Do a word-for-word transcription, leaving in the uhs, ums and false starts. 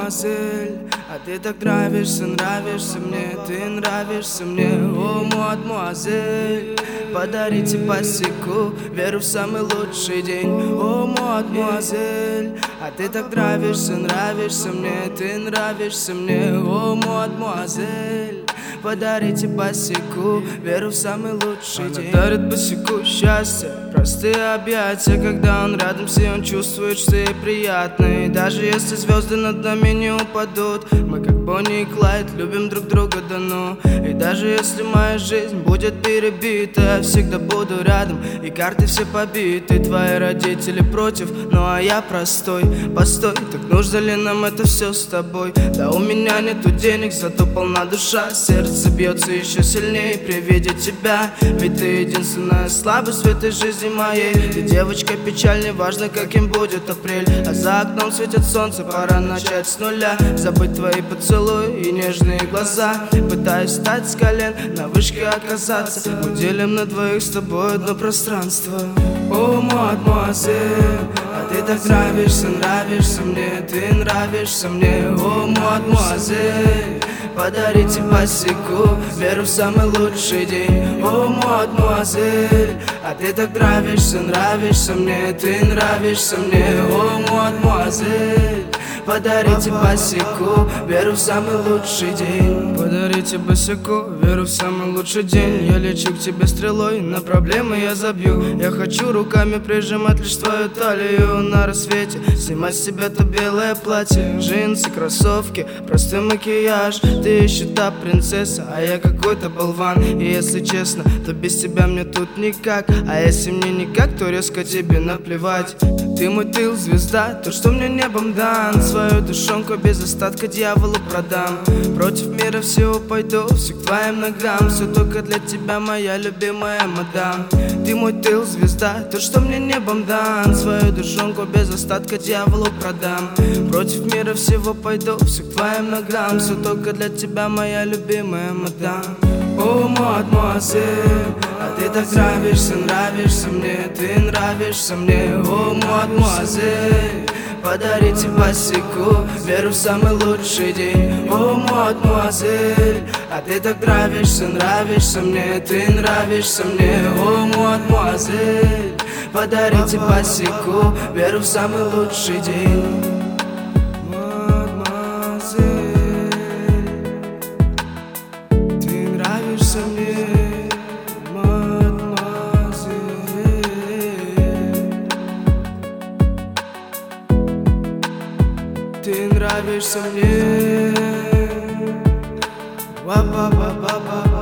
мадемуазель, а ты так нравишься, нравишься мне, ты нравишься мне. О, мадемуазель, подарите босику веру в самый лучший день. О, мадемуазель, а ты так нравишься, нравишься мне, ты нравишься мне. О, мадемуазель, подарите босику веру в самый лучший день. Она дарит босику счастье, простые объятия. Когда он рядом, все он чувствует, что ей приятно. И даже если звезды над нами не упадут, мы как Бонни и Клайд любим друг друга до ну. И даже если моя жизнь будет перебита, я всегда буду рядом, и карты все побиты. Твои родители против, ну а я простой. Постой, так нужно ли нам это все с тобой? Да у меня нету денег, зато полна душа. Сердце бьется еще сильнее при виде тебя, ведь ты единственная слабость в этой жизни моей. Ты девочка печаль, не важно каким будет апрель, а за окном светит солнце, пора начать с нуля. Забыть твои поцелуи и нежные глаза, пытаюсь встать с колен, на вышке оказаться. Мы делим на двоих с тобой одно пространство. О, мадемуазель, а ты так нравишься, нравишься мне, ты нравишься мне. О, мадемуазель, подарите босику веру в самый лучший день. О, мадемуазель, а ты так нравишься, нравишься мне, ты нравишься мне. О, мадемуазель, подарите босику веру в самый лучший день. Подарите босику веру в самый лучший день. Я лечу к тебе стрелой, на проблемы я забью. Я хочу руками прижимать лишь твою талию на рассвете, снимать с себя то белое платье, джинсы, кроссовки, простой макияж. Ты еще та принцесса, а я какой-то болван. И если честно, то без тебя мне тут никак. А если мне никак, то резко тебе наплевать. Ты мой тыл, звезда, то, что мне небом дан. Свою душонку без остатка дьяволу продам. Против мира всего пойду, все к твоим ногам. Все только для тебя, моя любимая мадам. Ты мой тыл, звезда, то, что мне небом дан. Свою душонку без остатка дьяволу продам. Против мира всего пойду, все к твоим ногам. Все только для тебя, моя любимая мадам. О, мадемуазель, а ты так нравишься, нравишься мне, ты нравишься мне. О, мадемуазель, подарите босику веру в самый лучший день. О, мадемуазель, а ты так нравишься, нравишься мне, ты нравишься мне. О, мадемуазель, подарите босику веру в самый лучший день. Ты нравишься мне. Ва-ба-ба-ба-ба.